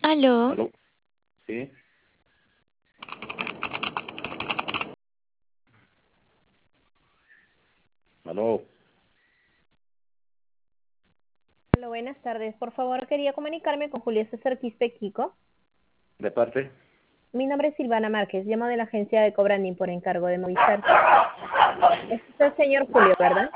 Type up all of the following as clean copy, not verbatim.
Aló. ¿Aló? Sí. ¿Aló? Hola, buenas tardes. Por favor, quería comunicarme con Julio César Quispe Kiko. ¿De parte? Mi nombre es Silvana Márquez, llamo de la agencia de Cobranding por encargo de Movistar. Este es el señor Julio, ¿verdad?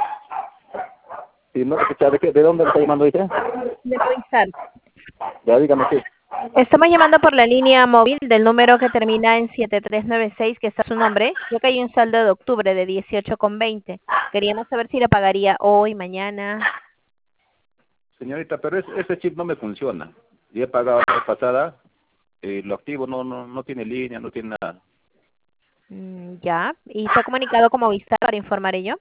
Sí, no, ¿de dónde me está llamando usted? De Movistar. Ya dígame, sí. Estamos llamando por la línea móvil del número que termina en 7396, que está su nombre. Creo que hay un saldo de octubre de 18,20. Queríamos saber si la pagaría hoy, mañana. Señorita, pero ese chip no me funciona. Ya he pagado la vez pasada, lo activo, no tiene línea, no tiene nada. Ya. ¿Y se ha comunicado con Movistar para informar ello?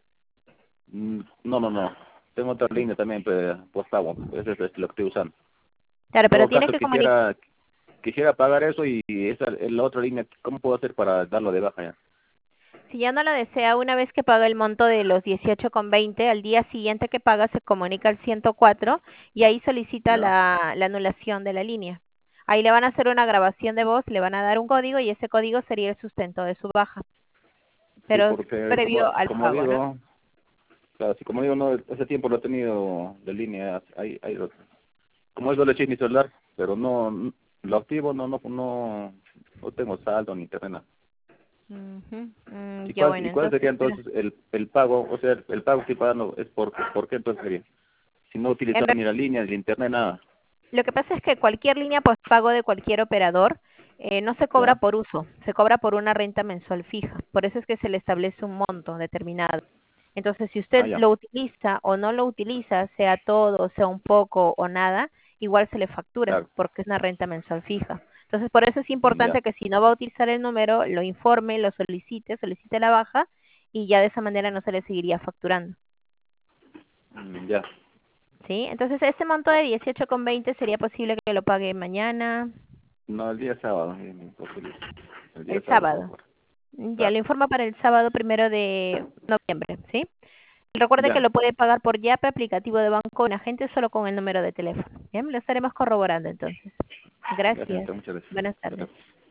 No. Tengo otra línea también, postpago. Ese es lo que estoy usando. Claro, En pero todo tiene caso, que comunicar. quisiera pagar eso y esa es la otra línea. ¿Cómo puedo hacer para darlo de baja ya? Si ya no la desea, una vez que paga el monto de los 18,20, al día siguiente que paga se comunica al 104 y ahí solicita Ya. la anulación de la línea. Ahí le van a hacer una grabación de voz, le van a dar un código y ese código sería el sustento de su baja, Sí, pero porque previo al como pago, ¿no? digo, claro, sí, como digo, no, ese tiempo lo he tenido de línea, como es doble chip mi celular, pero lo activo, no tengo saldo ni terreno. Ujú. ¿Y Ya cuál, bueno, y cuál sería entonces, mira, entonces el pago? O sea, el pago que estoy pagando es por qué entonces sería? Si no en utilizo re- ni la línea, ni el internet, nada. lo que pasa es que cualquier línea postpago de cualquier operador no se cobra ¿Ya? por uso, se cobra por una renta mensual fija. Por eso es que se le establece un monto determinado. Entonces, si Ah, usted ya, lo utiliza o no lo utiliza, sea todo, sea un poco o nada, igual se le factura claro, porque es una renta mensual fija. Entonces, por eso es ya, importante que si no va a utilizar el número, lo informe, lo solicite la baja y ya de esa manera no se le seguiría facturando. ya. ¿Sí? Entonces, ese monto de 18,20 sería posible que lo pague mañana, No, el día sábado, imposible. El día el sábado, por sábado. favor. Ya Claro, lo informa para el sábado 1 de noviembre, ¿sí? Recuerde que ya, lo puede pagar por Yape, aplicativo de banco en agente, solo con el número de teléfono. Bien, lo estaremos corroborando entonces. gracias, Gracias. muchas gracias. Buenas tardes. Gracias.